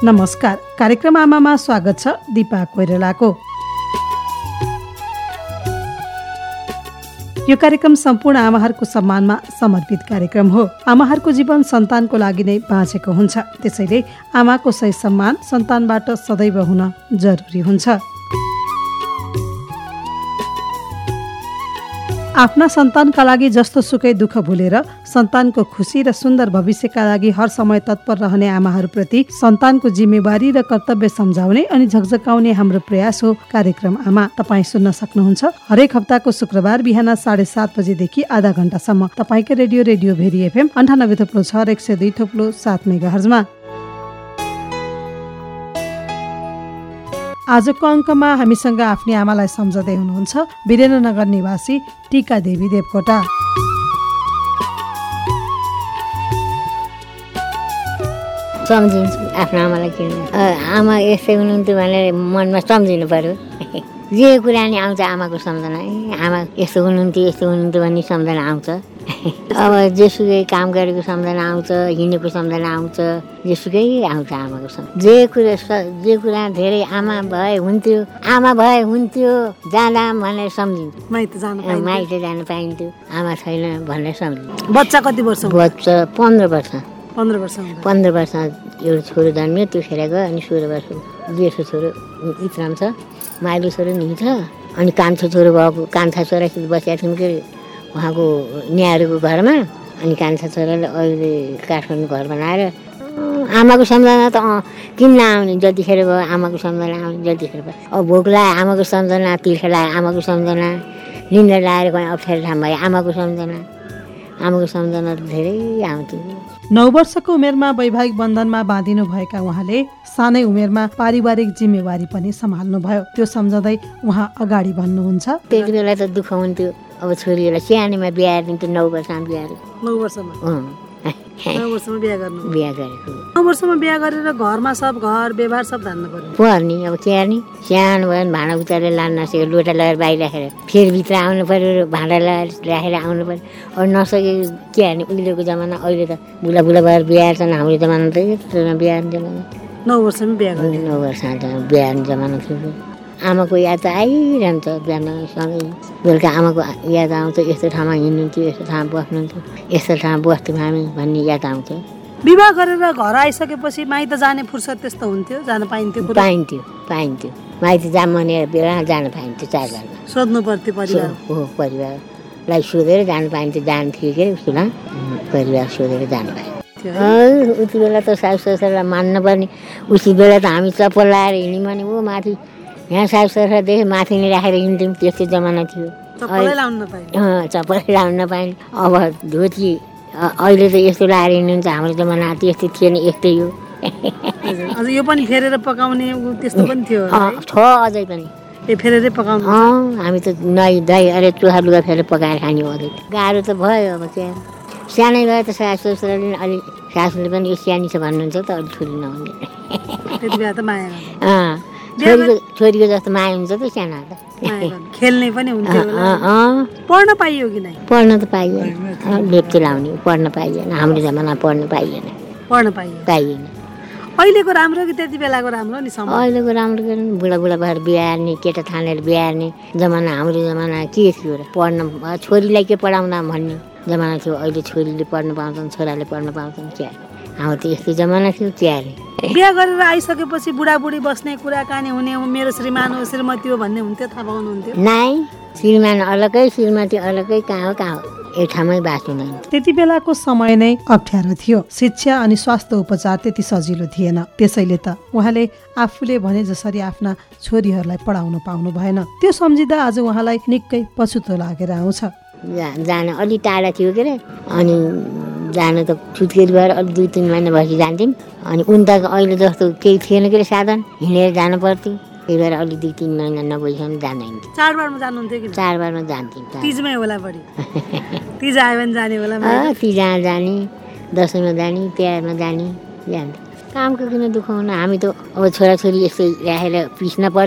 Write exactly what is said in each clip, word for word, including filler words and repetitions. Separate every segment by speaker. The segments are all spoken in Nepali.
Speaker 1: नमस्कार, कार्यक्रम आमामा स्वागत छ। दिपा कोइरालाको यो कार्यक्रम सम्पूर्ण आमाहरूको सम्मानमा समर्पित कार्यक्रम हो। आमाहरूको जीवन सन्तानको लागि नै बाँचेको हुन्छ, त्यसैले आमाको सही सम्मान सन्तानबाट सदैव हुन जरुरी हुन्छ। आफ्ना सन्तानका लागि जस्तो सुकै दुःख भुलेर सन्तानको खुसी र सुन्दर भविष्यका लागि हर समय तत्पर रहने आमाहरूप्रति सन्तानको जिम्मेवारी र कर्तव्य सम्झाउने अनि झकझकाउने हाम्रो प्रयास हो कार्यक्रम आमा। तपाईँ सुन्न सक्नुहुन्छ हरेक हप्ताको शुक्रबार बिहान साढे सात बजेदेखि आधा घण्टासम्म तपाईँकै रेडियो रेडियो भेरी एफएम अन्ठानब्बे थोप्लो छ र एक सय दुई थोप्लो सात मेगाहर्जमा। आजको अङ्कमा हामीसँग आफ्नी आमालाई सम्झँदै हुनुहुन्छ वीरेन्द्रनगर निवासी टीका देवी देवकोटा।
Speaker 2: सम्झिन्छु आफ्नो आमालाई किन आमा यस्तै हुनुहुन्थ्यो भनेर मनमा सम्झिनु पर्यो। जे कुरा नि आउँछ आमाको सम्झना, आमा यस्तो हुनुहुन्थ्यो यस्तो हुनुहुन्थ्यो भन्ने सम्झना आउँछ। अब जेसुकै काम गरेको सम्झना आउँछ, हिँडेको सम्झना आउँछ, जेसुकै आउँछ आमाको सम्झना। जे कुरा जे कुरा धेरै आमा भए हुन्थ्यो आमा भए हुन्थ्यो जाँदा भनेर सम्झिन्छु।
Speaker 1: माइत जान
Speaker 2: माइत जान पाइन्थ्यो, आमा छैन भनेर सम्झिन्छु।
Speaker 1: बच्चा कति वर्ष?
Speaker 2: बच्चा पन्ध्र वर्ष
Speaker 1: पन्ध्र वर्ष
Speaker 2: पन्ध्र वर्ष एउटा छोरो जन्मियो, त्यो खेर गयो। अनि सोह्र वर्ष जेठो छोरो इतराम छ, माइलो छोरो नि छ। अनि कान्छो छोरो भएको कान्छा छोरासित बसेका थियौँ के उहाँको न्याहरूको घरमा। अनि कान्छा छोराले अहिले काठमाडौँ घर बनाएर आमाको सम्झना त किन नआउने, जतिखेर भयो आमाको सम्झना आउने जतिखेर भयो। अब भोक लाग्यो आमाको सम्झना, तिर्खा लाग्यो आमाको सम्झना, निन्द्रा लागेर कहीँ अप्ठ्यारो ठाउँ भयो आमाको सम्झना। आमाको सम्झना धेरै आउँथ्यो।
Speaker 1: नौ वर्षको उमेरमा वैवाहिक बन्धनमा बाँधिनु भएका उहाँले सानै उमेरमा पारिवारिक जिम्मेवारी पनि सम्हाल्नु भयो। त्यो सम्झँदै उहाँ अगाडि भन्नुहुन्छ,
Speaker 2: त्यति बेला त दुःख हुन्थ्यो। अब छोरीहरूलाई सानैमा बिहा दिन्थ्यो, नौ वर्षमा बिहा
Speaker 1: नौ वर्षमा नौ वर्षमा बिहा गर्नु
Speaker 2: बिहा गरेको
Speaker 1: नौ वर्षमा बिहा गरेर घरमा सब घर व्यवहार सब धान्न पर्यो
Speaker 2: पर्ने। अब के गर्ने, सानो भयो भने भाँडा उचालेर लान नसक्यो, लोटा लगाएर बाहिर राखेर फेरि भित्र आउनु पर्यो, भाँडा लगाएर राखेर आउनु पर्यो। अब नसके के गर्ने, उहिलेको जमाना। अहिले त बुला बुला भएर बिहा छन्, हाम्रो जमाना त यत्रो बिहा जमाना।
Speaker 1: नौ वर्षमा बिहा गर्ने
Speaker 2: नौ वर्षमा बिहा जमाना थियो। आमाको याद त आइरहन्छ बिहान सँगै बेलुका आमाको याद आउँछ। यस्तो ठाउँमा हिँड्नुहुन्थ्यो, यस्तो ठाउँमा बस्नुहुन्थ्यो, यस्तो ठाउँमा बस्थ्यौँ हामी भन्ने याद आउँछ।
Speaker 1: विवाह गरेर घर आइसकेपछि माइत जाने फुर्सद त्यस्तो हुन्थ्यो, जान पाइन्थ्यो
Speaker 2: पाइन्थ्यो पाइन्थ्यो माइत जाम भनेर बेला जान पाइन्थ्यो। चाडबाडमा
Speaker 1: सोध्नु पर्थ्यो परिवार
Speaker 2: हो, परिवारलाई सोधेर जानु पाइन्थ्यो। जान्थ्यो के उसमा परिवार सोधेर जानु पाइन्थ्यो। उति बेला त सासु ससुरालाई मान्नु पर्ने। उसी बेला त हामी चप्पल लगाएर हिँड्यौँ भने ऊ माथि यहाँ सासु ससुरादेखि माथि नै राखेर हिँड्थ्यौँ। त्यस्तो जमाना थियो।
Speaker 1: चप्पलै लाउन नपाइने
Speaker 2: चप्पलै लाउन नपाइने। अब धोती अहिले त यस्तो लगाएर हिँड्नुहुन्छ, हाम्रो जमाना त्यस्तो थिएन, यस्तै हो।
Speaker 1: अझ यो पनि फेरेर पकाउने त्यस्तो पनि थियो
Speaker 2: छ अझै पनि।
Speaker 1: ए फेरेरै पकाउनु?
Speaker 2: हामी त दही दही अरे चोखा लुगा फेरेर पकाएर खाने हो। अझै गाह्रो त भयो। अब त्यहाँ सानै भयो त सासु ससुराले अलि सासूले पनि यो सानी छ भन्नुहुन्छ त अलिक छोरी नहुने।
Speaker 1: त्यति बेला त माया
Speaker 2: छोरीको छोरीको जस्तो माया हुन्छ त सानो त।
Speaker 1: खेल्ने पनि हुन्थ्यो, पढ्न पाइयो कि नै?
Speaker 2: पढ्न त पाइएन, लेप्चे लाउने पढ्न पाइएन। हाम्रो जमाना पढ्न पाइएन
Speaker 1: पढ्न पाइयो
Speaker 2: पाइएन।
Speaker 1: अहिलेको राम्रो कि त्यति बेलाको राम्रो नि?
Speaker 2: अहिलेको राम्रो के बुढा बुढा भएर बिहार्ने, केटा थानेर बिहार्ने जमाना। हाम्रो जमाना के थियो र पढ्न, छोरीलाई के पढाउँदा भन्ने जमाना थियो। अहिले छोरीले पढ्न पाउँछन्, छोराले पढ्न पाउँछन्। क्या हाम्रो त यस्तो जमाना थियो। क्यारे
Speaker 1: बिहा गरेर आइसकेपछि बुढाबुढी बस्ने कुराकानी हुने, मेरो श्रीमान हो श्रीमती हो भन्ने हुन्थ्यो, थाहा पाउनुहुन्थ्यो?
Speaker 2: नाइ, श्रीमान अलगै श्रीमती अलगै, कहाँ हो कहाँ हो, एक ठाउँमै बाँच्नु।
Speaker 1: त्यति बेलाको समय नै अप्ठ्यारो थियो। शिक्षा अनि स्वास्थ्य उपचार त्यति सजिलो थिएन। त्यसैले त उहाँले आफूले भने जसरी आफ्ना छोरीहरूलाई पढाउन पाउनु भएन। त्यो सम्झिँदा आज उहाँलाई निकै पछुतो लागेर आउँछ।
Speaker 2: जान अलि टाढा थियो के अरे, अनि जानु त छुटकेरी भएर अलि दुई तिन महिना भएपछि जान्थ्यौँ। अनि उन त अहिले जस्तो केही थिएन के अरे, साधन हिँडेर जानु पर्थ्यो। त्यही भएर अलि दुई तिन महिना नगइसम्म जाँदैन।
Speaker 1: चाडबाडमा जानुहुन्थ्यो कि?
Speaker 2: चाडबाडमा जान्थ्यौँ।
Speaker 1: तिजमै होला बढी? तिज आयो भने जाने होला?
Speaker 2: तिजमा जाने, दसैँमा जाने, तिहारमा जाने, जान्थ्यौँ। कामको किन दुःख हुन, हामी त अब छोराछोरी यस्तै राखेर पिस्न पर्यो।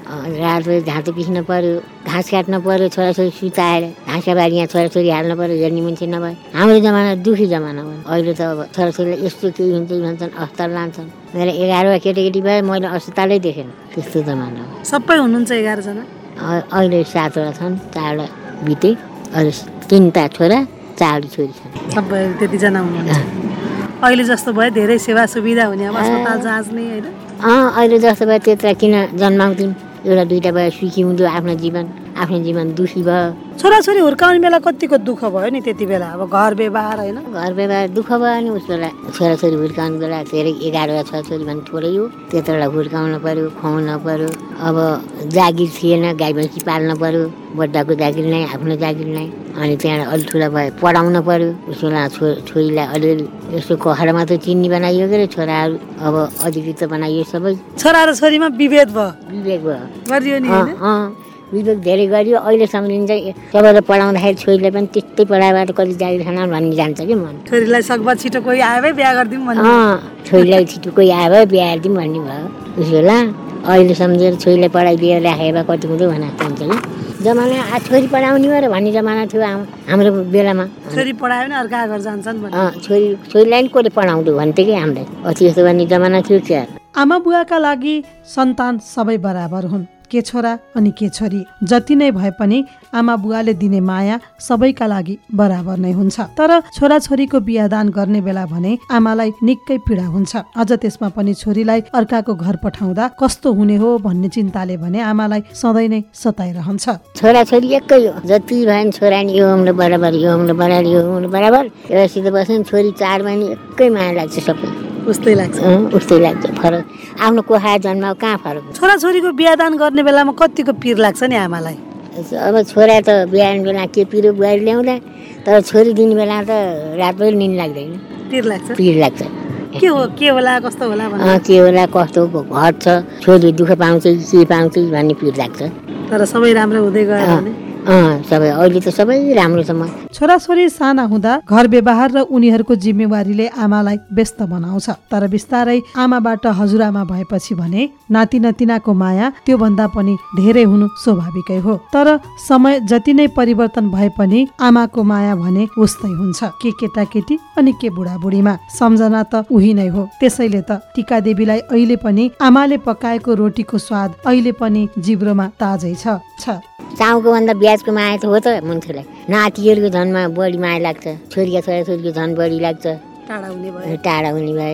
Speaker 2: रात पऱ्यो झाँतो पिस्न पऱ्यो घाँस काट्न पऱ्यो छोराछोरी सुताएर घाँसका बारीमा छोराछोरी हाल्न पऱ्यो हेर्ने मान्छे नभए हाम्रो जमाना दुखी जमाना भयो अहिले त अब छोराछोरीलाई यस्तो केही हुन्छ भन्छन् अस्पताल लान्छन् मेरो एघारवटा केटाकेटी भए मैले अस्पतालै देखेन त्यस्तो जमाना हो
Speaker 1: सबै हुनुहुन्छ एघारजना
Speaker 2: अहिले सातवटा छन् चारवटा बिते अहिले तिनवटा छोरा चारवटा छोरी छन्
Speaker 1: सबै त्यतिजना हुनुहुन्छ अहिले जस्तो भयो धेरै सेवा सुविधा हुने अब अस्पताल जाँच्ने होइन
Speaker 2: अँ अहिले जस्तो भयो त्यत्र किन जन्माउँथ्यौँ एउटा दुइटा भयो सुखी हुन्थ्यो आफ्नो जीवन आफ्नो जीवन दुखी भयो
Speaker 1: छोराछोरी हुर्काउने बेला कतिको दुःख भयो नि त्यति बेला अब घर व्यवहार होइन
Speaker 2: घर व्यवहार दुःख भयो नि उस बेला छोराछोरी हुर्काउने बेला धेरै एघारवटा छोराछोरी भने थोरै हो त्यत्रोलाई हुर्काउनु पऱ्यो खुवाउन पऱ्यो अब जागिर थिएन गाई भैँसी पाल्न पऱ्यो बड्डाको जागिर नै आफ्नो जागिर नै अनि त्यहाँ अलि ठुला भयो पढाउन पऱ्यो उस बेला छो छोरीलाई अलिअलि यसो कखडा मात्रै चिन्नी बनाइयो के छोराहरू अब अधिकृत बनाइयो सबै
Speaker 1: छोरा र छोरीमा विभेद भयो
Speaker 2: विवेक भयो
Speaker 1: गरियो नि
Speaker 2: अँ विवेक धेरै गरियो अहिले सम्झिन्छ सबैलाई पढाउँदाखेरि छोरीलाई पनि त्यस्तै पढाएर कति जागिर खाना भन्ने जान्छ कि मन
Speaker 1: छोरीलाई सकभर छिटो कोही आयो भए बिहा गरिदिउँ भन्ने
Speaker 2: अँ छोरीलाई छिटो कोही आयो भए बिहा गरिदिउँ भन्ने भयो उस बेला अहिले सम्झेर छोरीलाई पढाइदिएर राखेर कति हुँदै भनेको हुन्छ कि जमाना आ छोरी पढाउने भएर भन्ने जमाना थियो हाम्रो बेलामा
Speaker 1: छोरी पढायो भने अर्का घर जान्छन्
Speaker 2: अँ छोरी छोरीलाई नि कसले पढाउँथ्यो भन्थ्यो कि हामीलाई अति यस्तो भन्ने जमाना थियो क्या
Speaker 1: आमा बुवाका लागि सन्तान सबै बराबर हुन् के छोरा अनि के छोरी जति नै भए पनि आमा बुवाले दिने माया सबैका लागि बराबर नै हुन्छ तर छोराछोरीको बिहादान गर्ने बेला भने आमालाई निकै पीडा हुन्छ अझ त्यसमा पनि छोरीलाई अर्काको घर पठाउँदा कस्तो हुने हो भन्ने चिन्ताले भने आमालाई सधैँ नै सताइरहन्छ
Speaker 2: छोराछोरी एकै हो जति भयो नि छोरा नि यो हाम्रो बराबर यो हाम्रो बराबर यो हाम्रो बराबर एउटासित बस्यो छोरी चार बहिनी एकै माया लाग्छ सबै
Speaker 1: उस्तै लाग्छ
Speaker 2: उस्तै लाग्छ फरक आफ्नो कोखा जन्म कहाँ फरक
Speaker 1: छोराछोरीको बिहादान गर्ने बेलामा कतिको पिर लाग्छ नि आमालाई
Speaker 2: अब छोरा त बिहान बेला के पिरो बुहारी ल्याउँदा तर छोरी दिने बेला त रातभरि निन्द लाग्दैन
Speaker 1: पिर लाग्छ
Speaker 2: पिर लाग्छ
Speaker 1: के हो के होला कस्तो होला
Speaker 2: के होला कस्तो घर छ छोरी दुःख पाउँछ के पाउँछ भन्ने पिर लाग्छ
Speaker 1: तर सबै राम्रो हुँदै गयो भने
Speaker 2: सबै अहिले त सबै राम्रो छ म
Speaker 1: छोराछोरी साना हुँदा घर व्यवहार र उनीहरूको जिम्मेवारीले आमालाई व्यस्त बनाउँछ तर बिस्तारै आमाबाट हजुरआमा भएपछि भने नाति नातिनाको माया त्यो भन्दा पनि धेरै हुनु स्वाभाविकै हो तर समय जति नै परिवर्तन भए पनि आमाको माया भने उस्तै हुन्छ के केटाकेटी अनि के बुढाबुढीमा सम्झना त उही नै हो त्यसैले त टीका देवीलाई अहिले पनि आमाले पकाएको रोटीको स्वाद अहिले पनि जिब्रोमा ताजै छ
Speaker 2: चाउको भन्दा ब्याजको माया त हो त मान्छेलाई नातिहरूको झनमा बढी माया लाग्छ छोरीका छोराछोरीको झन् बढी लाग्छ
Speaker 1: टाढा हुने भए
Speaker 2: टाढा हुने भए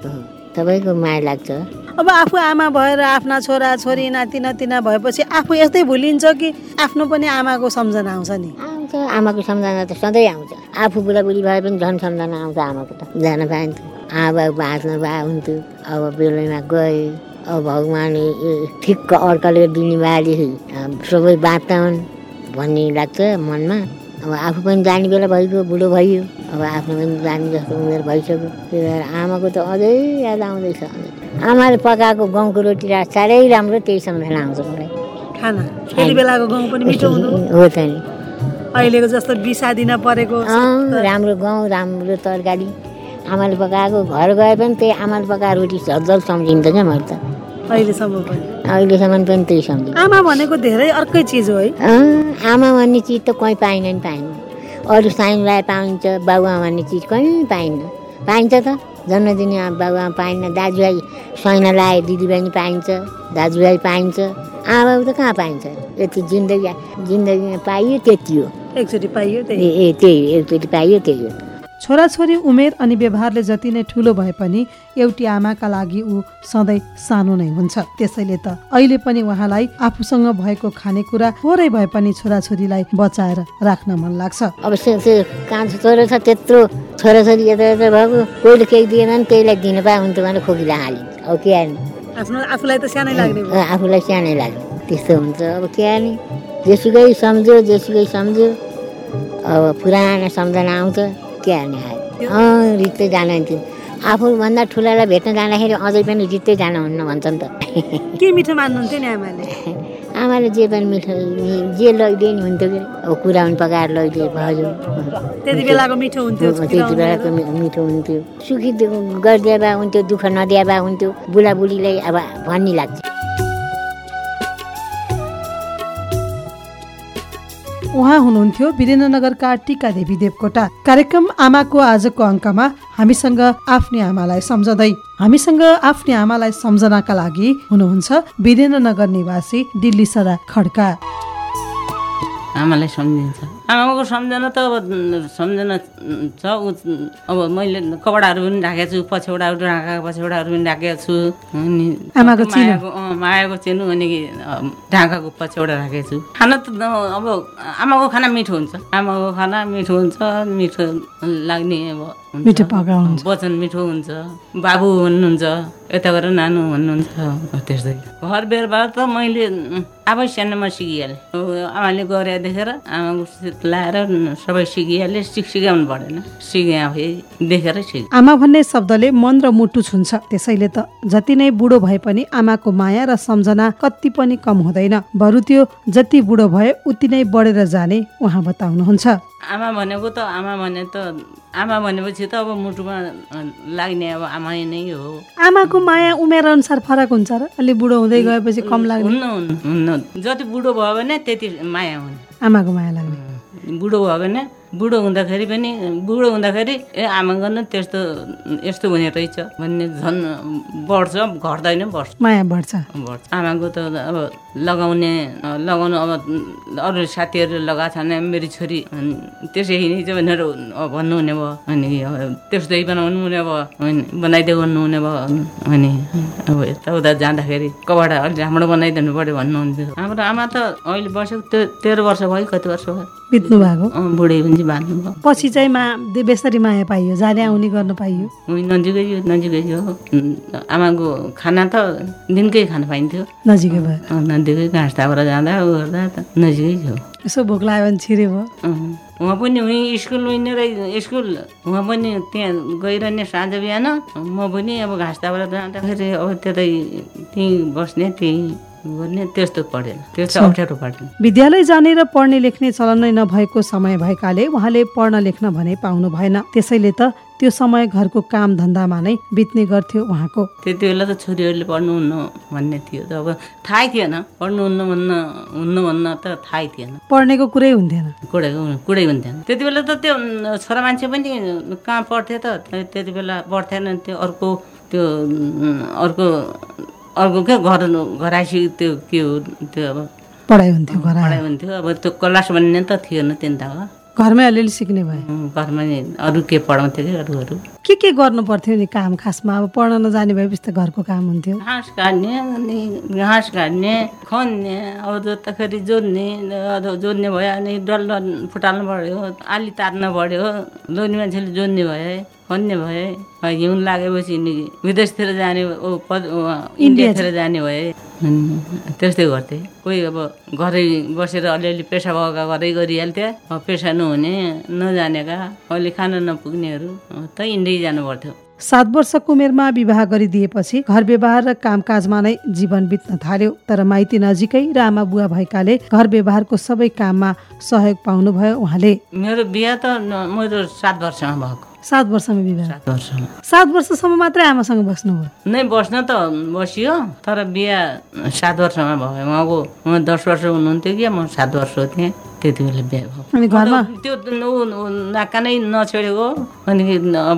Speaker 2: सबैको माया लाग्छ
Speaker 1: अब आफू आमा भएर आफ्ना छोरा छोरी नाति नातिना भएपछि आफू यस्तै भुलिन्छ कि आफ्नो पनि आमाको सम्झना आउँछ नि
Speaker 2: आउँछ आमाको सम्झना त सधैँ आउँछ आफू बुढाबुढी भए पनि झन् सम्झना आउँछ आमाको त जान पाइन्थ्यो आमा बाँच्नु भए हुन्थ्यो अब बेलैमा गए अब भगवान् ठिक्क अर्काले दिने बाली सबै बाँच्छन् भन्ने लाग्छ मनमा अब आफू पनि जाने बेला भइगयो बुढो भइयो अब आफ्नो पनि जाने जस्तो उमेर भइसक्यो त्यही भएर आमाको त अझै याद आउँदैछ आमाले पकाएको गाउँको रोटी रा साह्रै राम्रो त्यही सम्झना आउँछ मलाई
Speaker 1: खाना त्यति बेलाको गाउँ पनि मिठो हुनु
Speaker 2: हो त नि
Speaker 1: अहिलेको जस्तो बिसादिन परेको
Speaker 2: राम्रो गाउँ राम्रो तरकारी आमाले पकाएको घर गए पनि त्यही आमाले पकाएको रोटी झलझल सम्झिन्छ क्या मैले त
Speaker 1: अहिलेसम्म पनि
Speaker 2: अहिलेसम्म पनि त्यही सम्झिन्छ
Speaker 1: आमा भनेको धेरै अर्कै चिज हो है
Speaker 2: आमा भन्ने चिज त कहीँ पाइन नि पाइन्न अरू साइनलाई पाइन्छ बाबुआमा भन्ने चिज कहीँ पाइन्न पाइन्छ त जन्म दिने बाबुआमा पाइन्न दाजुभाइ सैना लाए दिदीबहिनी पाइन्छ दाजुभाइ पाइन्छ आमा त कहाँ पाइन्छ यति जिन्दगी जिन्दगीमा पाइयो त्यति हो
Speaker 1: एकचोटि पाइयो
Speaker 2: त्यही ए त्यही एकचोटि पाइयो त्यही हो
Speaker 1: छोराछोरी उमेर अनि व्यवहारले जति नै ठुलो भए पनि एउटी आमाका लागि ऊ सधैँ सानो नै हुन्छ त्यसैले त अहिले पनि उहाँलाई आफूसँग भएको खानेकुरा थोरै भए पनि छोराछोरीलाई बचाएर राख्न मन लाग्छ
Speaker 2: अब कान्छो छोरो छ त्यत्रो छोराछोरी यता यता भएको कोहीले केही दिएन भने त्यहीलाई दिन पाए हुन्थ्यो भने खोकीलाई हालिन्छ अब के हाल्ने
Speaker 1: आफ्नो आफूलाई त सानै लाग्ने
Speaker 2: आफूलाई सानै लाग्ने त्यस्तो हुन्छ अब के हाल्ने जेसुकै सम्झ्यो जेसुकै सम्झ्यो अब पुरानो सम्झना आउँछ के हाल्ने आयो रित्तै जानुहुन्थ्यो आफूभन्दा ठुलालाई भेट्न जाँदाखेरि अझै पनि रित्तै जानुहुन्न भन्छन् त
Speaker 1: के मिठो मान्नुहुन्थ्यो नि आमाले
Speaker 2: आमाले जे पनि मिठो जे लैदिए नि हुन्थ्यो कि अब कुरा पनि पकाएर लैदिए भयो
Speaker 1: त्यति बेलाको मिठो हुन्थ्यो
Speaker 2: त्यति बेलाको मिठो हुन्थ्यो सुखी गरिदिए भए हुन्थ्यो दुःख नदिए भए हुन्थ्यो बुढाबुढीलाई अब भन्ने लाग्छ
Speaker 1: उहाँ हुनुहुन्थ्यो वीरेन्द्रनगरका टीका देवी देवकोटा। कार्यक्रम आमाको आजको अङ्कमा हामीसँग आफ्नी आमालाई सम्झँदै हामीसँग आफ्नी आमालाई सम्झनाका लागि हुनुहुन्छ वीरेन्द्रनगर निवासी डिल्लीसरा खड्का।
Speaker 3: आमालाई सम्झिन्छ। आमाको सम्झना त अब सम्झना छ। अब मैले कपडाहरू पनि राखेको छु, पछौडाहरू ढाका पछौडाहरू पनि राखेको छु। अनि
Speaker 1: आमाको
Speaker 3: मायाको मायाको चिनो अनि ढाकाको पछौडा राखेको छु। खाना त अब आमाको खाना मिठो हुन्छ। आमाको खाना मिठो हुन्छ, मिठो लाग्ने अब
Speaker 1: मिठो पकाउनुहुन्छ,
Speaker 3: वचन मिठो हुन्छ। बाबु भन्नुहुन्छ, यता गएर नानु भन्नुहुन्छ, त्यस्तै। घर बेरबार त मैले आफै सानोमा सिकिहालेँ। आमाले गरे देखेर आमाको लाएर सबै सिकिहालेँ। सिक सिकाउनु परेन, सिकेँ आफै देखेर सिकेँ।
Speaker 1: आमा भन्ने शब्दले मन र मुटु छुन्छ। त्यसैले त जति नै बुढो भए पनि आमाको माया र सम्झना कति पनि कम हुँदैन। बरु त्यो जति बुढो भए उति नै बढेर जाने उहाँ बताउनुहुन्छ।
Speaker 3: आमा भनेको त आमा भने त आमा भनेपछि त अब मुटुमा लाग्ने अब आमा नै हो।
Speaker 1: आमाको माया उमेर अनुसार फरक हुन्छ र? अलि बुढो हुँदै गएपछि कम लाग्ने?
Speaker 3: हुन्न हुन्न जति बुढो भयो भने त्यति माया हुने।
Speaker 1: आमाको माया लाग्ने।
Speaker 3: बुढो भयो भने बुढो हुँदाखेरि पनि बुढो हुँदाखेरि ए आमा गर्न त्यस्तो यस्तो हुने रहेछ भन्ने झन् बढ्छ, घट्दैन, बढ्छ,
Speaker 1: माया बढ्छ
Speaker 3: बढ्छ। आमाको त अब लगाउने लगाउनु अब अरू साथीहरूले लगाएको छैन, मेरो छोरी त्यसै हिँड्छ भनेर भन्नुहुने भयो। अनि त्यस्तै बनाउनु हुने भयो, बनाइदियो भन्नुहुने भयो। अनि अब यताउता जाँदाखेरि कपडा अलिक राम्रो बनाइदिनु पऱ्यो भन्नुहुन्थ्यो। हाम्रो आमा त अहिले बसेको त्यो तेह्र वर्ष भयो, कति वर्ष भयो
Speaker 1: बित्नु भएको,
Speaker 3: बुढी पनि बाँध्नु भयो।
Speaker 1: पछि चाहिँ मा बेसरी माया पाइयो, जाने आउने गर्न पाइयो।
Speaker 3: नजिकै यो नजिकै यो आमाको खाना त दिनकै खाना पाइन्थ्यो।
Speaker 1: नजिकै भयो,
Speaker 3: नजिकै घाँस तापर जाँदा उ गर्दा त नजिकै थियो।
Speaker 1: यसो भोक लाग्यो भने छिरे भयो।
Speaker 3: उहाँ पनि उहीँ स्कुल उहिँदै स्कुल उहाँ पनि त्यहाँ गइरहने साँझ बिहान, म पनि अब घाँस तापर जाँदाखेरि अब त्यतै त्यहीँ बस्ने, त्यहीँ गर्ने, त्यस्तो पढेन, त्यस्तो अप्ठ्यारो पढेन।
Speaker 1: विद्यालय जाने र पढ्ने लेख्ने चलन नै नभएको समय भएकाले उहाँले पढ्न लेख्न भने पाउनु भएन। त्यसैले त त्यो समय घरको काम धन्दामा नै बित्ने गर्थ्यो उहाँको।
Speaker 3: त्यति बेला त छोरीहरूले पढ्नुहुन्न भन्ने थियो त, अब थाहै थिएन। पढ्नुहुन्न भन्न हुन्न भन्न त थाहै थिएन।
Speaker 1: पढ्नेको कुरै हुन्थेन,
Speaker 3: कुरै कुरै हुन्थेन। त्यति बेला त त्यो छोरा मान्छे पनि कहाँ पढ्थे त, त्यति बेला पढ्थेन। त्यो अर्को त्यो अर्को अर्को क्या घर घराइसी त्यो के हो त्यो अब
Speaker 1: पढाइ हुन्थ्यो,
Speaker 3: पढाइ हुन्थ्यो। अब त्यो क्लास भन्ने त थिएन त्यहाँ त,
Speaker 1: घरमै अलिअलि सिक्ने भए।
Speaker 3: घरमा अरू के पढाउँथ्यो कि अरू अरू
Speaker 1: के के गर्नु पर्थ्यो नि काम? खासमा अब पढ्न नजाने भएपछि त घरको काम हुन्थ्यो।
Speaker 3: घाँस काट्ने, अनि घाँस काट्ने, खन्ने, अब जोत्दाखेरि जोत्ने, जोत्ने भयो। अनि डल्लो फुटाल्नु पऱ्यो, आली तार्नु पऱ्यो, लोनी मान्छेले जोत्ने भए, खन्ने भए। हिउँ लागेपछि विदेशतिर जाने, इन्डियातिर जाने भए, त्यस्तै गर्थे। कोही अब घरै बसेर अलिअलि पेसा भएका घरै गरिहाल्थे। पेसा नहुने नजानेका, अहिले खान नपुग्नेहरू त इन्डिया जानु पर्थ्यो।
Speaker 1: सात वर्षको उमेरमा विवाह गरिदिएपछि घर व्यवहार र कामकाजमा नै जीवन बित्न थाल्यो। तर माइती नजिकै र आमा बुवा भएकाले घर व्यवहारको सबै काममा सहयोग पाउनुभयो उहाँले।
Speaker 3: मेरो बिहा त मेरो सात वर्षमा भएको।
Speaker 1: सात वर्षमा विवाह?
Speaker 3: सात वर्षमा।
Speaker 1: सात वर्षसम्म मात्रै आमासँग बस्नुभयो?
Speaker 3: नै बस्न त बसियो, तर बिहा सात वर्षमा भयो। उहाँको उहाँ दस वर्ष हुनुहुन्थ्यो कि म सात वर्ष थिएँ, त्यति बेला बिहा भयो।
Speaker 1: अनि घरमा
Speaker 3: त्यो नाका नै नछोडेको, अनि अब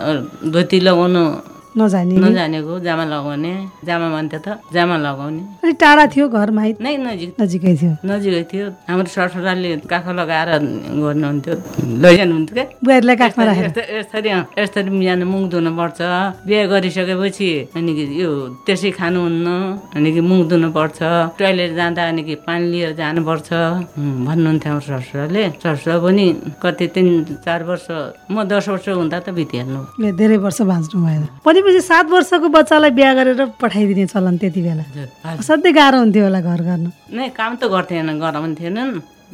Speaker 3: धोती लगाउनु
Speaker 1: नजाने
Speaker 3: नजानेको, जामा लगाउने, जामा भन्थ्यो त जामा लगाउने।
Speaker 1: अलिक टाढा थियो घर? माइत
Speaker 3: नै नजिक
Speaker 1: नजिकै थियो।
Speaker 3: नजिकै थियो। हाम्रो ससुराले काख लगाएर गर्नुहुन्थ्यो, लैजानुहुन्थ्यो क्या
Speaker 1: बुहारीलाई काखमा राखेर।
Speaker 3: यसरी यसरी बिहान मुख धुनुपर्छ, बिहा गरिसकेपछि अनि यो त्यसै खानुहुन्न, अनि कि मुख धुनुपर्छ, टोइलेट जाँदा अनि कि पानी लिएर जानुपर्छ भन्नुहुन्थ्यो हाम्रो ससुराले। ससुरा पनि कति तिन चार वर्ष, म दस वर्ष हुँदा त बितिहाल्नु।
Speaker 1: धेरै वर्ष बाँच्नु भएन। भनेपछि सात वर्षको बच्चालाई बिहा गरेर पठाइदिने चलन त्यति बेला असाध्यै गाह्रो हुन्थ्यो होला घर गर्नु।
Speaker 3: नै काम त गर्थेन, गराउनु थिएनन्।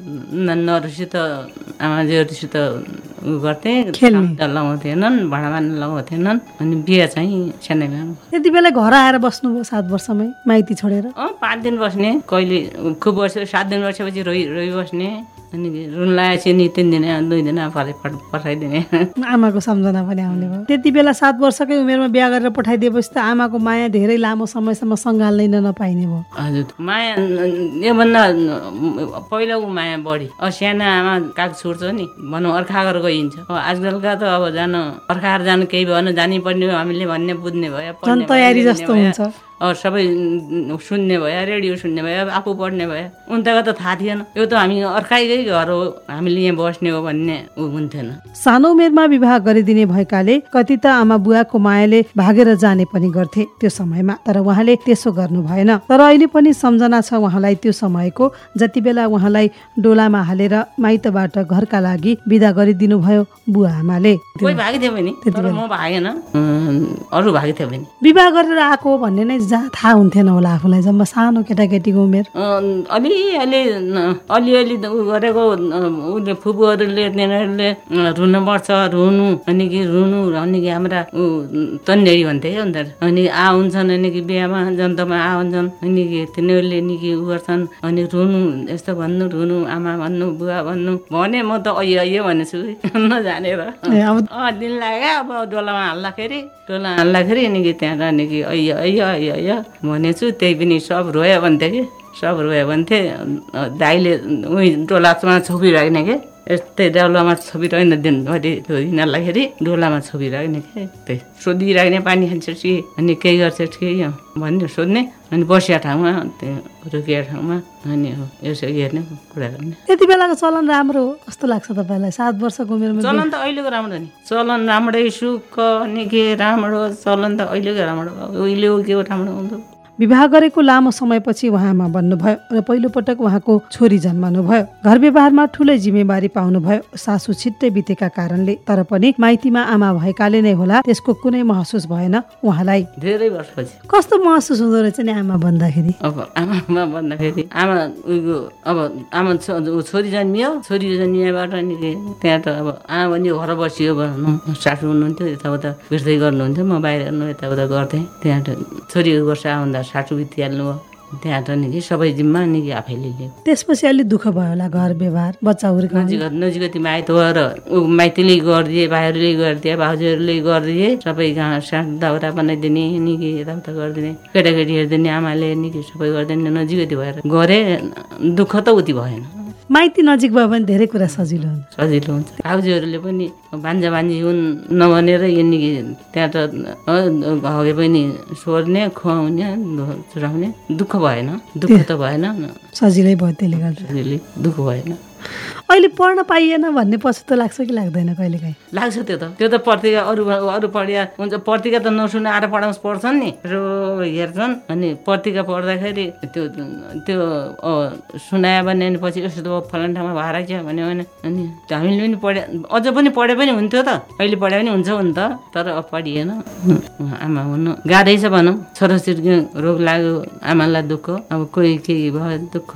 Speaker 3: नरूसित आमाजीहरूसित गर्थे, लगाउँथेनन्, भाँडा मान्न लगाउँथेनन्। अनि बिहा चाहिँ सानैमा।
Speaker 1: त्यति बेला घर आएर बस्नुभयो सात वर्षमै माइती छोडेर?
Speaker 3: अँ पाँच दिन बस्ने, कहिले खुब वर्ष सात दिन बसेपछि रोइ रोइ बस्ने, अनि रुन लगाएपछि नि तिन दिन दुई दिन पठाइदिने
Speaker 1: आमाको सम्झना पनि आउने भयो। त्यति बेला सात वर्षकै उमेरमा बिहा गरेर पठाइदिएपछि त आमाको माया धेरै लामो समयसम्म सङ्घाल्नै नपाइने भयो।
Speaker 3: हजुर माया योभन्दा पहिलाको माया बढी। अब सानो आमा काग छोड्छ नि भनौँ अर्खाएर गइन्छ। अब आजकलका त अब जानु अर्खाएर जानु केही भएन जानै पर्ने हो हामीले भन्ने बुझ्ने भयो
Speaker 1: झन् तयारी जस्तो हुन्छ।
Speaker 3: अब सबै सुन्ने भयो रेडियो सुन्ने भयो आफू पढ्ने भयो। उनीहरूको त थाहा थिएन यो त हामी अर्काइकै घर हो हामीले यहाँ बस्ने हो भन्ने ऊ हुन्थेन।
Speaker 1: सानो उमेरमा विवाह गरिदिने भएकाले कति त आमा बुवाको मायाले भागेर जाने पनि गर्थे त्यो समयमा, तर उहाँले त्यसो गर्नु भएन। तर अहिले पनि सम्झना छ उहाँलाई त्यो समयको, जति बेला उहाँलाई डोलामा हालेर माइतबाट घरका लागि बिदा गरिदिनु भयो बुवा आमाले।
Speaker 3: कोही भागी थियो भने तर म भागेन, अरू भागी थियो भने।
Speaker 1: विवाह गरेर आएको भन्ने नै जहाँ थाहा हुन्थेन होला आफूलाई जम्मा सानो केटाकेटीको उमेर।
Speaker 3: अलिअलि अलिअलि गरेको उसले फुपूहरूले तिनीहरूले रुनु पर्छ रुनु अनि कि रुनु अनि कि हाम्रा ऊ तन्डेरी भन्थे क्या उनीहरू। अनि आ हुन्छन् अनि कि बिहामा जन्तमा आ हुन्छन् अनि कि तिनीहरूले नि कि उ गर्छन् अनि रुनु यस्तो भन्नु रुनु आमा भन्नु बुवा भन्नु भने म त अयो अयो भनेछु नजानेर। दिन लाग्यो अब डोलामा हाल्दाखेरि डोला हाल्दाखेरि अनि कि त्यहाँ अनि कि अयो अयो अयो अयो भनेछु। त्यही पनि सब रोयो भन्थे कि सब रोयो भन्थे। दाइले उही डोलामा छोपिराख्ने के यस्तै डोलामा छोपिराख्ने दिनभरि हिँड्दाखेरि डोलामा छोपिराख्ने के त्यही सोधिराख्ने पानी खान्छ कि अनि केही गर्छ कि भन्ने सोध्ने अनि बसिया ठाउँमा त्यो रोकिया ठाउँमा अनि यसो हेर्ने कुरा गर्ने।
Speaker 1: त्यति बेलाको चलन राम्रो हो कस्तो लाग्छ तपाईँलाई सात वर्षको उमेरमा?
Speaker 3: चलन त अहिलेको राम्रो नि चलन राम्रै सुख अनि के राम्रो चलन त अहिलेको राम्रो उहिलेको के हो राम्रो हुन्थ्यो।
Speaker 1: विवाह गरेको लामो समयपछि उहाँमा बन्नुभयो र पहिलोपटक उहाँको छोरी जन्मानुभयो। घर व्यवहारमा ठुलै जिम्मेवारी पाउनुभयो सासू छिट्टै बितेका कारणले, तर पनि माइतीमा आमा भएकाले नै होला त्यसको कुनै महसुस भएन उहाँलाई।
Speaker 3: धेरै वर्षपछि
Speaker 1: कस्तो महसुस हुँदो रहेछ नि आमा भन्दाखेरि?
Speaker 3: अब आमामा भन्दाखेरि आमा उयो अब आमा छोरी जन्मियो, छोरी जन्मिएबाट नि त्यहाँ त अब आमा पनि घर बसियो भनौँ। सासू हुनुहुन्थ्यो यताउता बिर्दै गर्नुहुन्थ्यो, म बाहिर हेर्नु यताउता गर्थेँ। त्यहाँ त छोरी वर्ष आउँदा सासू बितिहाल्नु भयो। त्यहाँ त नि सबै जिम्मा नि आफैले लियो।
Speaker 1: त्यसपछि अलिक दुःख भयो होला घर व्यवहार बच्चा हुर्काउने?
Speaker 3: नजिक नजिकती माइत भएर ऊ माइतीले गरिदिए भाइहरूले गरिदिए भाउजूहरूले गरिदिए सबै गाउँ सानो दाउरा बनाइदिने नि कि यताउता गरिदिने केटाकेटी हेरिदिने आमाले नि कि सबै गरिदिने नजिकती भएर गरे। दुःख त उति भएन।
Speaker 1: माइती नजिक भयो भने धेरै कुरा सजिलो हुन्छ।
Speaker 3: सजिलो हुन्छ। भाउजूहरूले पनि भान्जा भान्जी हुन् नभनेर यिनी त्यहाँ त हगे पनि सोर्ने खुवाउने चुराउने दुःख भएन। दुःख त भएन,
Speaker 1: सजिलै भयो त्यसले गर्दा।
Speaker 3: सजिलै दुःख भएन।
Speaker 1: अहिले पढ्न पाइएन भन्ने पछुतो लाग्छ कि लाग्दैन कहिलेकाहीँ?
Speaker 3: लाग्छ त्यो त त्यो त पत्रिका अरू अरू पढिया हुन्छ। पत्रिका त नसुनाएर पढाउँछ पढ्छन् नि रो हेर्छन् अनि पत्रिका पढ्दाखेरि त्यो त्यो सुनायो भने अनि पछि यस्तो फलाना ठाउँमा भएर क्या भन्यो भने अनि हामीले पनि पढे अझ पनि पढे पनि हुन्थ्यो त। अहिले पढे पनि हुन्छ नि त तर अब पढिएन। आमा हुनु गाह्रै छ भनौँ। छोराछोरीको रोग लाग्यो आमालाई दुःख, अब कोही केही भयो दुःख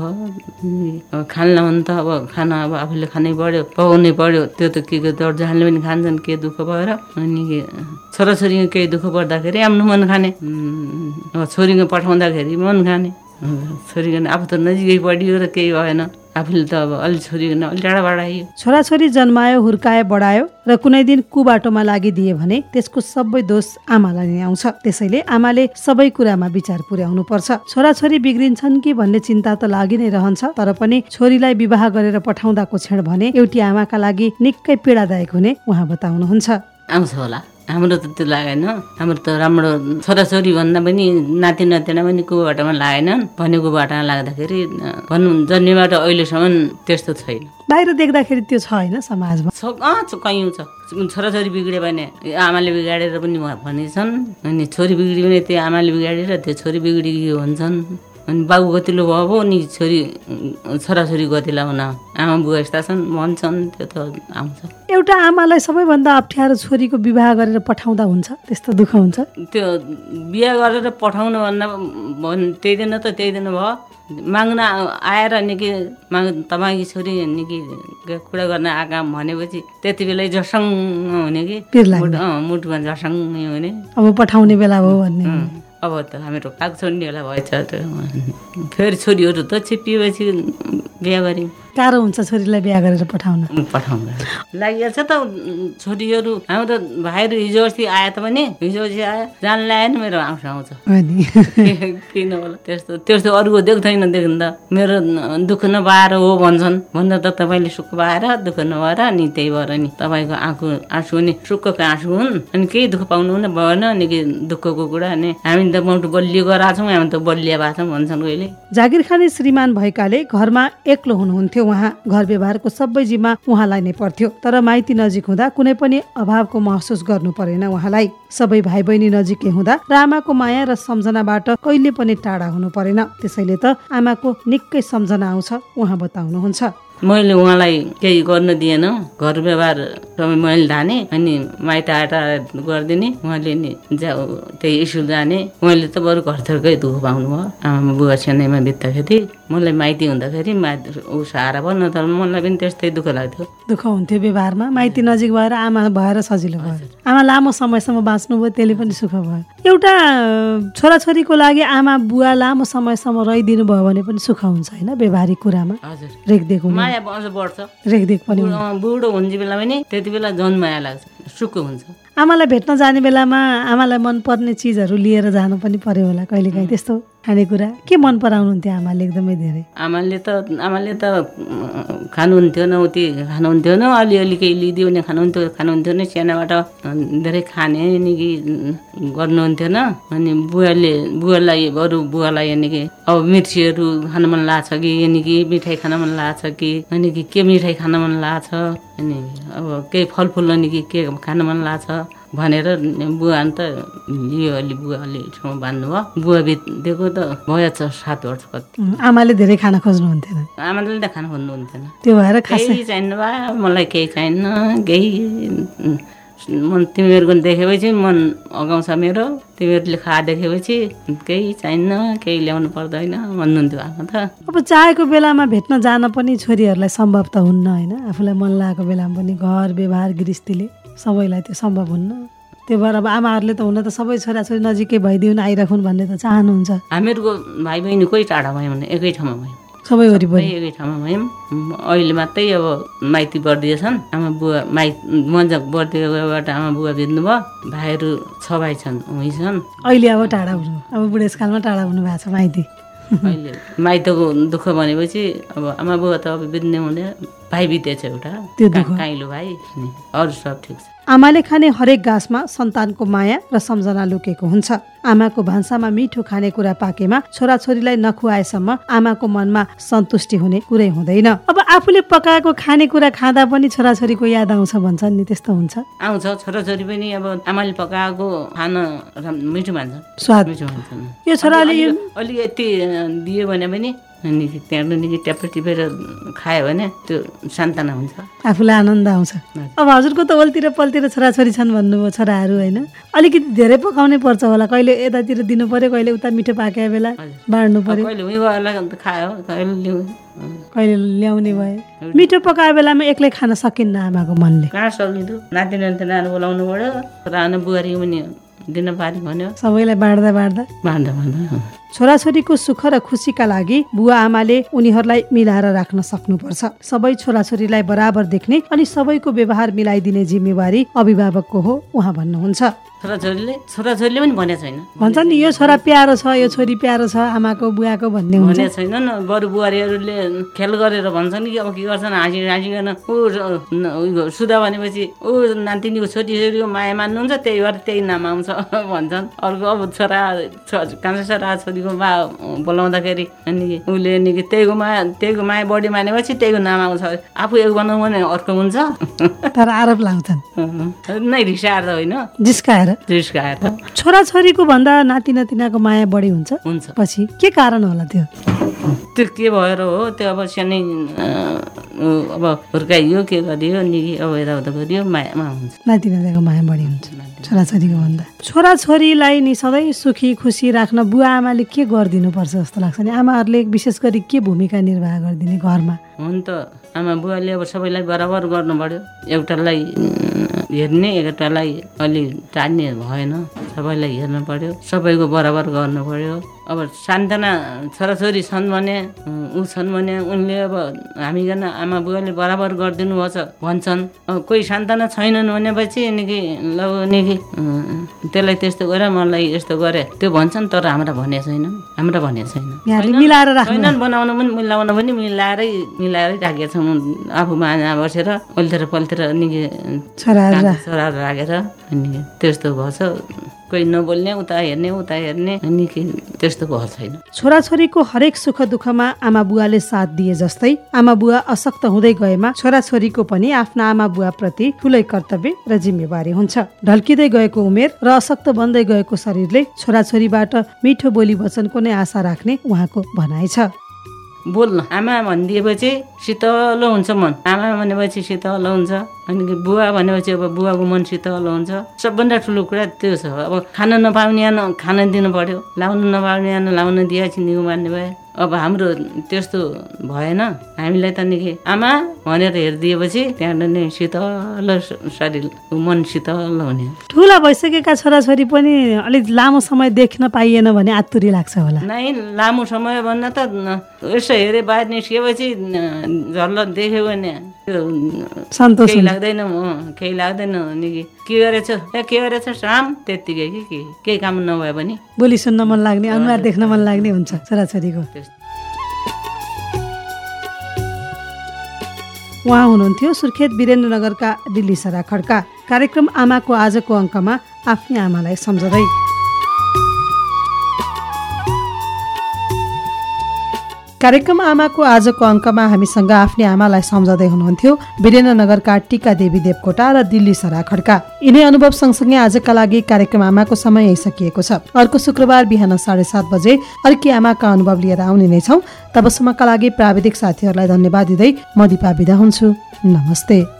Speaker 3: खान लाउनु त अब खाना अब आफूले खानै पर्यो पकाउनै पर्यो। त्यो त के के दर्जाले पनि खान्छन् के दुःख भएर अनि छोराछोरीको केही दुःख पर्दाखेरि आफ्नो मन खाने, अब छोरीको पठाउँदाखेरि मन खाने। छोरीको आफू त नजिकै पढियो र केही भएन। आफूले त अब अलि छोरीको अलि टाढाबाट आइयो। छोराछोरी
Speaker 1: जन्मायो हुर्कायो बढायो र कुनै दिन कुबाटोमा लागिदिए भने त्यसको सबै दोष आमालाई नै आउँछ। त्यसैले आमाले सबै कुरामा विचार पुर्याउनु पर्छ। छोराछोरी बिग्रिन्छन् कि भन्ने चिन्ता त लागि नै रहन्छ, तर पनि छोरीलाई विवाह गरेर पठाउँदाको क्षण भने एउटी आमाका लागि निकै पीडादायक हुने उहाँ बताउनुहुन्छ।
Speaker 3: आउँछ होला हाम्रो त त्यो लागेन। हाम्रो त राम्रो छोराछोरी भन्दा पनि नाति नातिना पनि कुबाटोमा लागेन। भनेको बाटोमा लाग्दाखेरि भनौँ जन्मेबाट अहिलेसम्म त्यस्तो छैन।
Speaker 1: बाहिर देख्दाखेरि त्यो छ होइन समाजमा?
Speaker 3: अँ कहीँ छ। छोराछोरी बिग्रियो भने आमाले बिगाडेर पनि भनेछन् अनि छोरी बिग्रियो भने त्यो आमाले बिगाडेर त्यो छोरी बिग्रियो भन्छन्। अनि बाबु गतिलो भयो पो नि छोरी छोराछोरी गतिला हुन आमा बुवा यस्ता छन् भन्छन्। त्यो त आउँछ।
Speaker 1: एउटा आमालाई सबैभन्दा अप्ठ्यारो छोरीको विवाह गरेर पठाउँदा हुन्छ त्यस्तो दुःख हुन्छ?
Speaker 3: त्यो बिहा गरेर पठाउनु भन्दा त्यही दिन त त्यही दिन भयो माग्न आएर निकै माग तपाईँकी छोरी निकै कुरा गर्न आएका भनेपछि त्यति बेला झसङ्ग हुने कि मुटुमा झसङ्ग हुने।
Speaker 1: अब पठाउने बेला भयो भन्ने।
Speaker 3: अब त हामीहरू काग छोड्ने बेला भएछ। फेरि छोरीहरू त छिपिएपछि बिहा गऱ्यौँ।
Speaker 1: गाह्रो हुन्छ छोरीलाई बिहा गरेर पठाउन
Speaker 3: पठाउन लागि छ त। छोरीहरू हाम्रो भाइहरू हिजो अस्ति आए त पनि हिजो अस्ति आयो जान ल्याएन मेरो आउँछ आउँछ किन होला त्यस्तो त्यस्तो अरूको देख्दैन देख्नु त। मेरो दुःख नपाएर हो भन्छन् भन्दा त तपाईँले सुख पाएर दुःख नभएर नि त्यही भएर नि तपाईँको आँखु आँसु नि सुखको आँसु हुन् अनि केही दुःख पाउनु पनि भएन अनि के दुःखको कुरा अनि हामी त मोटो बलियो गराएको छौँ हामी त बलिया भएको छौँ भन्छन् कहिले।
Speaker 1: जागिर खाने श्रीमान भएकाले घरमा एक्लो हुनुहुन्थ्यो। उहाँ घर व्यवहारको सबै जिम्मा उहाँलाई नै पर्थ्यो। तर माइती नजिक हुँदा कुनै पनि अभावको महसुस गर्नु परेन उहाँलाई। सबै भाइ बहिनी नजिकै हुँदा र आमाको माया र सम्झनाबाट कहिले पनि टाढा हुनु परेन। त्यसैले त आमाको निकै सम्झना आउँछ उहाँ बताउनुहुन्छ।
Speaker 3: मैले उहाँलाई केही गर्न दिएन, घर व्यवहार सबै मैले धाने अनि माइत आटा गरिदिने उहाँले नि जा त्यही स्कुल जाने। मैले त बरु घरथरकै दुःख पाउनु भयो आमा बुवा सेनैमा बित्दाखेरि। मलाई माइती हुँदाखेरि माइती ऊ सहारा भयो न त मलाई पनि त्यस्तै दुःख लाग्थ्यो।
Speaker 1: दुःख हुन्थ्यो व्यवहारमा माइती नजिक भएर आमा भएर सजिलो भयो। आमा लामो समयसम्म बाँच्नुभयो त्यसले पनि सुख भयो। एउटा छोराछोरीको लागि आमा बुवा लामो समयसम्म रहिदिनु भयो भने पनि सुख हुन्छ होइन व्यवहारिक कुरामा।
Speaker 3: हजुर
Speaker 1: रेखदेख हुनु
Speaker 3: माया अझ बढ्छ।
Speaker 1: रेखदेख पनि
Speaker 3: बुढो हुन्छ बेला पनि त्यति बेला झन् माया लाग्छ सुख हुन्छ।
Speaker 1: आमालाई भेट्न जाने बेलामा आमालाई मनपर्ने चिजहरू लिएर जानु पनि पर्यो होला कहिलेकाहीँ त्यस्तो खानेकुरा के मन पराउनुहुन्थ्यो आमाले एकदमै धेरै?
Speaker 3: आमाले त आमाले त खानुहुन्थ्यो न उति खानुहुन्थ्यो न अलिअलि केही लिदियो भने खानुहुन्थ्यो खानुहुन्थ्यो नि सानोबाट धेरै खाने नि कि गर्नुहुन्थ्यो न। अनि बुवाले बुवालाई अरू बुवालाई यानि कि अब मिर्चीहरू खान मन लाग्छ कि यानि कि मिठाई खान मन लाग्छ कि अनि कि के मिठाई खान मन लाग्छ अनि अब केही फलफुल अनि कि के खान मन लाग्छ भनेर बुवा अन्त लियो अलि बुवा अलि ठाउँ बाँध्नुभयो। बुवा बितेको त भयो छ सात वर्ष कति।
Speaker 1: आमाले धेरै खाना खोज्नुहुन्थेन?
Speaker 3: आमाले त खाना खोज्नुहुन्थेन।
Speaker 1: त्यो भएर
Speaker 3: केही चाहिन्न भा मलाई केही चाहिन्न केही मन तिमीहरूको देखेपछि मन अगाउँछ मेरो तिमीहरूले खा देखेपछि केही चाहिन्न केही ल्याउनु पर्दैन भन्नुहुन्थ्यो आमा त।
Speaker 1: अब चाहेको बेलामा भेट्न जान पनि छोरीहरूलाई सम्भव त हुन्न होइन। आफूलाई मन लागेको बेलामा पनि घर व्यवहार गृहस्थीले सबैलाई त्यो सम्भव हुन्न। त्यो भएर अब आमाहरूले त हुन त सबै छोराछोरी नजिकै भइदिउन् आइराखुन् भन्ने त चाहनुहुन्छ।
Speaker 3: हामीहरूको भाइ बहिनी कोही टाढा भयौँ भने एकै ठाउँमा भयौँ
Speaker 1: सबै वरिपरि
Speaker 3: एकै ठाउँमा भयौँ। अहिले मात्रै अब माइती बढिदिएछन् आमा बुवा माइ मजा बढिदिएबाट आमा बुवा बित्नुभयो। भाइहरू छ भाइ छन् उही छन्। अहिले
Speaker 1: अब टाढा हुनु अब बुढेसकालमा टाढा हुनु भएको छ माइती।
Speaker 3: अहिले माइतको दुःख भनेपछि अब आमा बुवा त अब बित्ने हुने भाइ बितेछ एउटा काइलो भाइ अरू सब ठिक छ।
Speaker 1: आमाले खाने हरेक गाँसमा सन्तानको माया र सम्झना लुकेको हुन्छ। आमाको भान्सामा मिठो खानेकुरा पाकेमा छोराछोरीलाई नखुवाएसम्म आमाको मनमा सन्तुष्टि हुने कुरै हुँदैन। अब आफूले पकाएको खानेकुरा खाँदा पनि छोराछोरीको याद आउँछ भन्छन् नि त्यस्तो हुन्छ?
Speaker 3: आउँछ। छोराछोरी पनि अब आमाले पकाएको खाना मिठो मान्छन्
Speaker 1: स्वाद
Speaker 3: मिठो मान्छन्।
Speaker 1: यो छोराले
Speaker 3: अलिकति दियो भने पनि अनि त्यहाँदेखि ट्याप्पे टिपेर खायो भने त्यो सान्त्वना हुन्छ
Speaker 1: आफूलाई आनन्द आउँछ। अब हजुरको त ओल्तिर पल्तिर छोराछोरी छन् भन्नुभयो छोराहरू होइन अलिकति धेरै पकाउनै पर्छ होला। कहिले यतातिर दिनु पर्यो कहिले उता मिठो पाकेको बेला बाँड्नु पर्यो
Speaker 3: खायो
Speaker 1: कहिले ल्याउने भए। मिठो पकाएको बेलामा एक्लै खान सकिन्न आमाको मनले
Speaker 3: कहाँ सकिँदो। नाति नाति बोलाउनु पर्यो रानो बुहारी पनि दिन पारि भन्यो
Speaker 1: सबैलाई बाँड्दा बाँड्दा
Speaker 3: बाँड्दा बाँड्दा
Speaker 1: छोराछोरीको सुख र खुसीका लागि बुवा आमाले उनीहरूलाई मिलाएर राख्न सक्नुपर्छ। सबै छोराछोरीलाई बराबर देख्ने अनि सबैको व्यवहार मिलाइदिने जिम्मेवारी अभिभावकको हो उहाँ भन्नुहुन्छ।
Speaker 3: छोराछोरीले छोराछोरीले पनि भनेको छैन
Speaker 1: भन्छ नि यो छोरा प्यारो छ यो छोरी प्यारो छ आमाको बुवाको भन्ने हुन्छ
Speaker 3: भनेको छैन न। बरु बुहारीहरूले खेल गरेर भन्छन् कि अब के गर्छन् हाँसी हाँसिकन ऊ सुधा भनेपछि ऊ नातिनीको छोरी छोरीको माया मान्नुहुन्छ त्यही भएर त्यही नाम आउँछ भन्छन्। अर्को अब छोरा कान्छा छोरा छोरीको मा बोलाउँदाखेरि अनि उसले नि त्यहीको माया त्यहीको माया बढी मानेपछि त्यहीको नाम आउँछ। आफू एक बनाउँ भने अर्को हुन्छ
Speaker 1: तर आरोप लाउँछन्
Speaker 3: नै रिसाएर त होइन
Speaker 1: जिस्काएर
Speaker 3: जिस्काएर।
Speaker 1: छोराछोरीको भन्दा नाति नातिनाको माया बढी हुन्छ
Speaker 3: हुन्छ
Speaker 1: पछि के कारण होला त्यो?
Speaker 3: त्यो के भएर हो त्यो अब सानै अब हुर्काइयो के गरियो नि अब यताउता गरियो मायामा हुन्छ
Speaker 1: नाति नातिको माया बढी हुन्छ छोराछोरीको भन्दा। छोराछोरीलाई नि सधैँ सुखी खुसी राख्न बुवा आमाले के गरिदिनु पर्छ जस्तो लाग्छ नि? आमाहरूले विशेष गरी के भूमिका निर्वाह गरिदिने घरमा?
Speaker 3: हुन त आमा बुवाले अब सबैलाई बराबर गर्नु पर्यो। एउटालाई हेर्ने एउटालाई अलि टाढ्ने भएन सबैलाई हेर्नु पर्यो, सबैको बराबर गर्नु पर्यो। अब सानसाना छोराछोरी छन् भने ऊ छन् भने उनले अब हामीकन आमा बुवाले बराबर गरिदिनु भएछ भन्छन्। अब कोही सानसाना छैनन् भनेपछि निकै ल निकै त्यसलाई त्यस्तो गरे मलाई यस्तो गरे त्यो भन्छन्, तर हाम्रा भने छैन हाम्रा भने छैन
Speaker 1: मिलाएर
Speaker 3: छैनन्। बनाउनु पनि मिलाउनु पनि मिलाएरै मिलाएरै राखेका छौँ। आफू माझमा बसेर पल्थेर पल्थेर निकै छोराहरू राखेर अनि त्यस्तो भएछ। कोही नबोल्ने उता हेर्ने उता हेर्ने निकै त्यस्तो भएको छैन।
Speaker 1: छोराछोरीको हरेक सुख दुःखमा आमा बुवाले साथ दिए जस्तै आमा बुवा अशक्त हुँदै गएमा छोराछोरीको पनि आफ्ना आमा बुवा प्रति ठुलै कर्तव्य र जिम्मेवारी हुन्छ। ढल्किँदै गएको उमेर र अशक्त बन्दै गएको शरीरले छोराछोरीबाट मिठो बोली वचनको नै आशा राख्ने उहाँको भनाइ छ।
Speaker 3: बोल्न आमा भनिदिएपछि शीतल हुन्छ मन, आमा भनेपछि शीतल हुन्छ। अनि बुवा भनेपछि अब बुवाको मन शीतल हुन्छ। सबभन्दा ठुलो कुरा त्यो छ। अब खान नपाउने खान दिनु पर्यो, लाउनु नपाउने लाउन दिए छिन्दिको मान्ने भए। अब हाम्रो त्यस्तो भएन। हामीलाई त निकै आमा भनेर हेरिदिएपछि त्यहाँबाट नै शीतल शरीर मन शीतल हुने।
Speaker 1: ठुला भइसकेका छोराछोरी पनि अलिक लामो समय देख्न पाइएन भने आतुरी लाग्छ होला।
Speaker 3: नै लामो समय भन्दा त यसो हेरे बाहिर निस्किएपछि झल्ल देख्यो भने
Speaker 1: सन्तोष
Speaker 3: लाग्दैन केही लाग्दैन निकै के गरेछ ए के गरेछ शाम त्यत्तिकै कि के केही काम नभए पनि
Speaker 1: बोली सुन्न मन लाग्ने, अनुहार देख्न मन लाग्ने हुन्छ छोराछोरीको। उहाँ हुनुहुन्थ्यो सुर्खेत वीरेन्द्रनगरका दिल्ली सरा खड्का। कार्यक्रम आमाको आजको अङ्कमा आफ्नै आमालाई सम्झँदै कार्यक्रम आमाको आजको अङ्कमा हामीसँग आफ्नै आमालाई सम्झँदै हुनुहुन्थ्यो वीरेन्द्रनगरका टीका देवी देवकोटा र दिल्ली सरा खड्का। यिनै अनुभव सँगसँगै आजका लागि कार्यक्रम आमाको समय आइसकिएको छ। अर्को शुक्रबार बिहान साढे सात बजे अर्की आमाका अनुभव लिएर आउने नै छौँ। तबसम्मका लागि प्राविधिक साथीहरूलाई धन्यवाद दिँदै म दिपा बिदा हुन्छु। नमस्ते।